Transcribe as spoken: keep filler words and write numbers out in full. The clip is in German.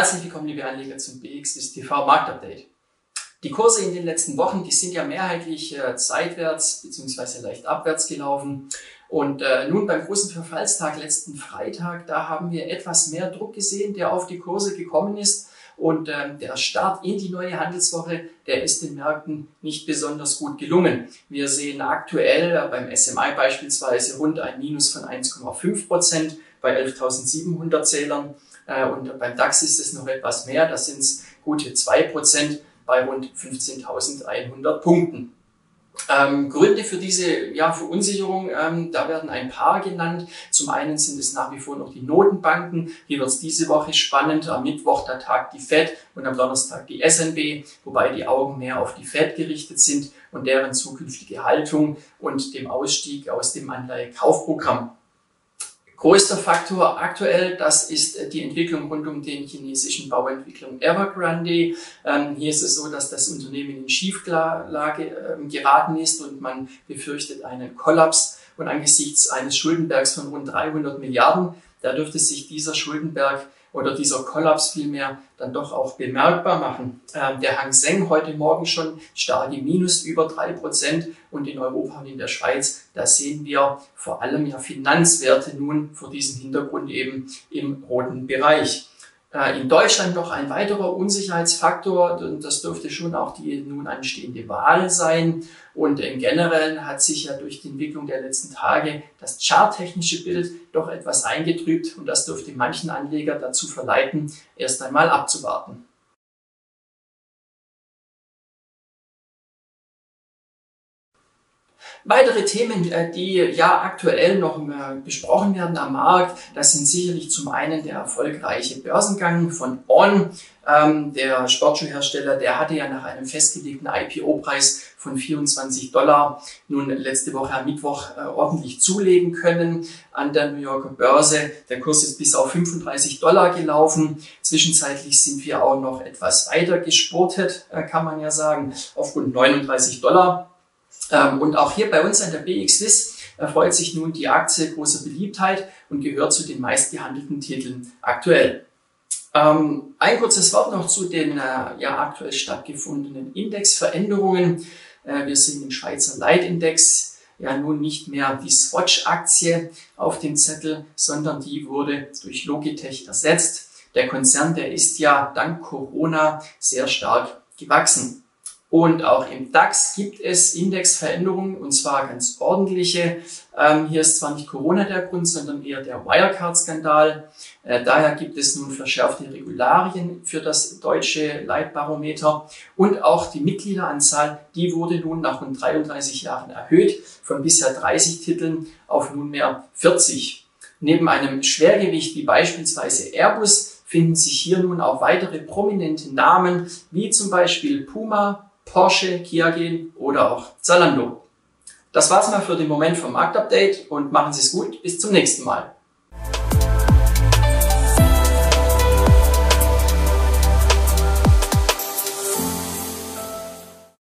Herzlich willkommen, liebe Anleger, zum B X S T V Marktupdate. Die Kurse in den letzten Wochen, die sind ja mehrheitlich äh, seitwärts bzw. leicht abwärts gelaufen. Und äh, nun beim großen Verfallstag letzten Freitag, da haben wir etwas mehr Druck gesehen, der auf die Kurse gekommen ist. Und äh, der Start in die neue Handelswoche, der ist den Märkten nicht besonders gut gelungen. Wir sehen aktuell äh, beim S M I beispielsweise rund ein Minus von eins Komma fünf Prozent bei elftausendsiebenhundert Zählern. Äh, und beim DAX ist es noch etwas mehr, da sind es gute zwei Prozent bei rund fünfzehntausendeinhundert Punkten. Ähm, Gründe für diese ja, Verunsicherung, ähm, da werden ein paar genannt. Zum einen sind es nach wie vor noch die Notenbanken. Hier wird es diese Woche spannend. Am Mittwoch, da tagt die Fed und am Donnerstag die S N B, wobei die Augen mehr auf die Fed gerichtet sind und deren zukünftige Haltung und dem Ausstieg aus dem Anleihekaufprogramm. Größter Faktor aktuell, das ist die Entwicklung rund um den chinesischen Bauentwicklung Evergrande. Ähm, hier ist es so, dass das Unternehmen in Schieflage äh, geraten ist und man befürchtet einen Kollaps. Und angesichts eines Schuldenbergs von rund dreihundert Milliarden, da dürfte sich dieser Schuldenberg oder dieser Kollaps vielmehr dann doch auch bemerkbar machen. Ähm, der Hang Seng heute Morgen schon stark im Minus, über drei Prozent. Und in Europa und in der Schweiz, da sehen wir vor allem ja Finanzwerte nun vor diesem Hintergrund eben im roten Bereich. Äh, in Deutschland noch ein weiterer Unsicherheitsfaktor, und das dürfte schon auch die nun anstehende Wahl sein. Und im Generellen hat sich ja durch die Entwicklung der letzten Tage das charttechnische Bild doch etwas eingetrübt und das dürfte manchen Anleger dazu verleiten, erst einmal abzuwarten. Weitere Themen, die ja aktuell noch besprochen werden am Markt, das sind sicherlich zum einen der erfolgreiche Börsengang von On. Ähm, der Sportschuhhersteller, der hatte ja nach einem festgelegten I P O-Preis von vierundzwanzig Dollar nun letzte Woche am Mittwoch äh, ordentlich zulegen können an der New Yorker Börse. Der Kurs ist bis auf fünfunddreißig Dollar gelaufen. Zwischenzeitlich sind wir auch noch etwas weiter gespurtet, äh, kann man ja sagen, auf rund neununddreißig Dollar. Und auch hier bei uns an der B X W I S erfreut sich nun die Aktie großer Beliebtheit und gehört zu den meistgehandelten Titeln aktuell. Ähm, ein kurzes Wort noch zu den äh, ja, aktuell stattgefundenen Indexveränderungen. Äh, wir sehen den Schweizer Leitindex ja nun nicht mehr die Swatch-Aktie auf dem Zettel, sondern die wurde durch Logitech ersetzt. Der Konzern, der ist ja dank Corona sehr stark gewachsen. Und auch im DAX gibt es Indexveränderungen, und zwar ganz ordentliche. Ähm, hier ist zwar nicht Corona der Grund, sondern eher der Wirecard-Skandal. Äh, daher gibt es nun verschärfte Regularien für das deutsche Leitbarometer. Und auch die Mitgliederanzahl, die wurde nun nach rund dreiunddreißig Jahren erhöht, von bisher dreißig Titeln auf nunmehr vierzig. Neben einem Schwergewicht wie beispielsweise Airbus finden sich hier nun auch weitere prominente Namen, wie zum Beispiel Puma, Porsche, Kiagen oder auch Zalando. Das war's mal für den Moment vom Marktupdate und machen Sie es gut. Bis zum nächsten Mal.